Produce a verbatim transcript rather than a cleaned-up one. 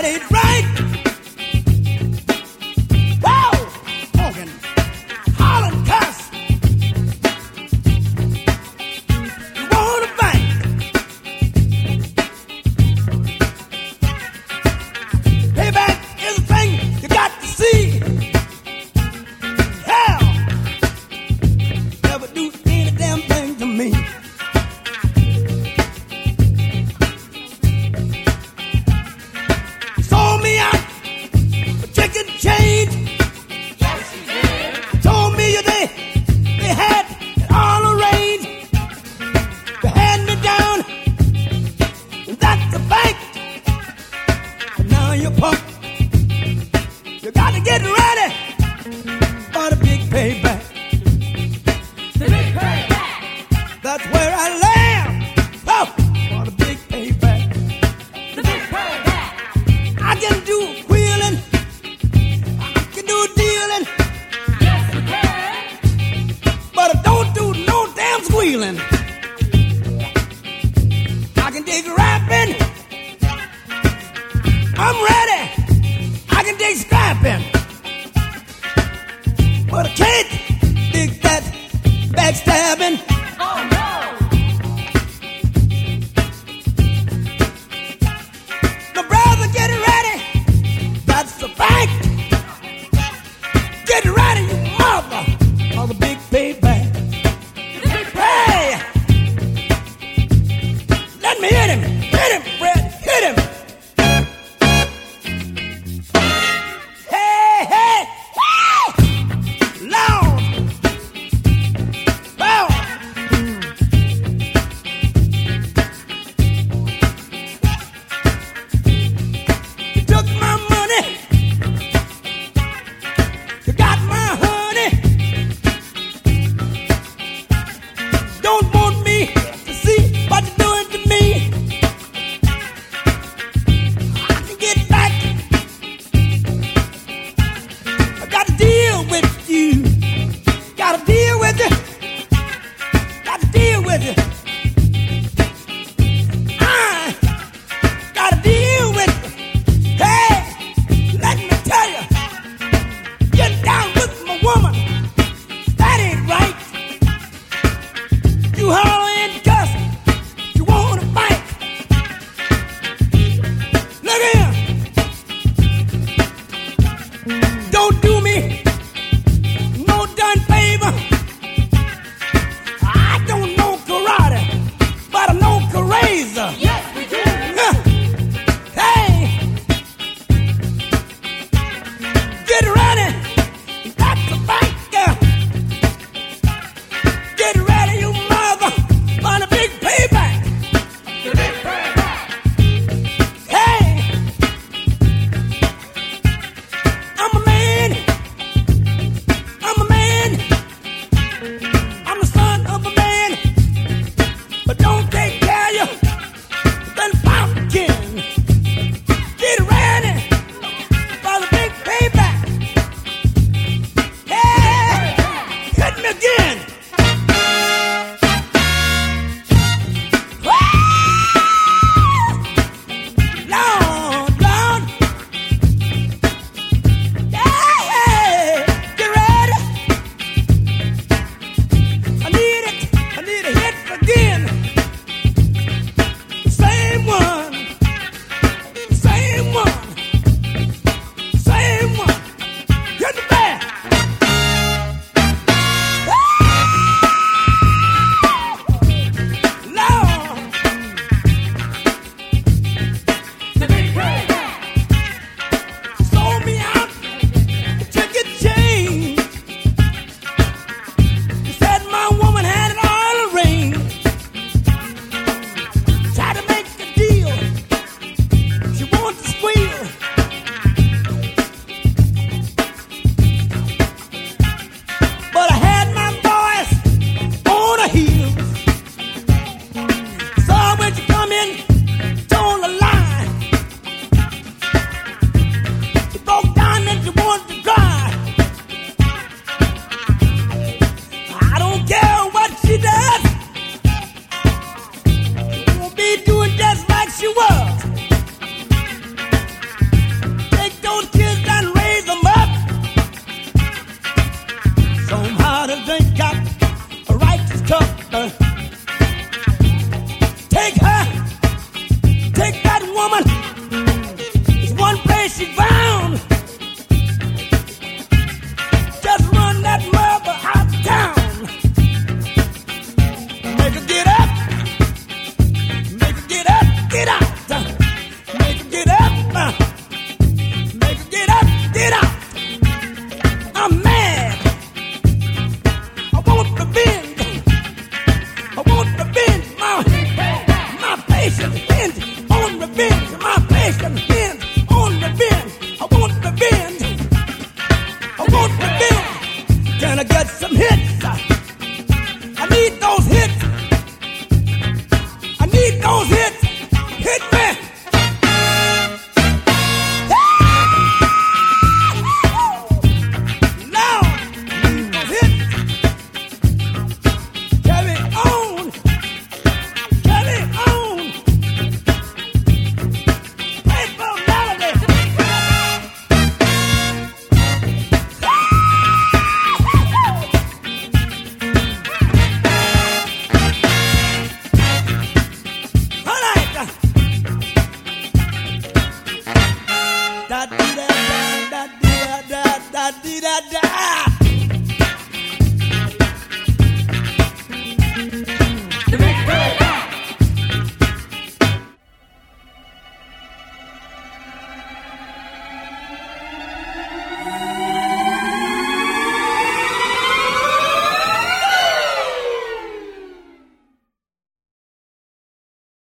that ain't right. Whoa! Honking, hollering, cuss. You wanna fight? Payback is a thing you got to see. Hell, never do any damn thing to me. Sold me out for chicken change. Yes, you did. Told me they they had it all arranged. They had me down, and that's a fact. But now you're punk. You got to get ready for the big payback. The big payback. That's where I land. Oh, for the big payback. The big payback. I can do wheeling. I can do dealing. Yes, you can. But I don't do no damn squealing. I can dig rapping. I'm ready. I can dig scrapping.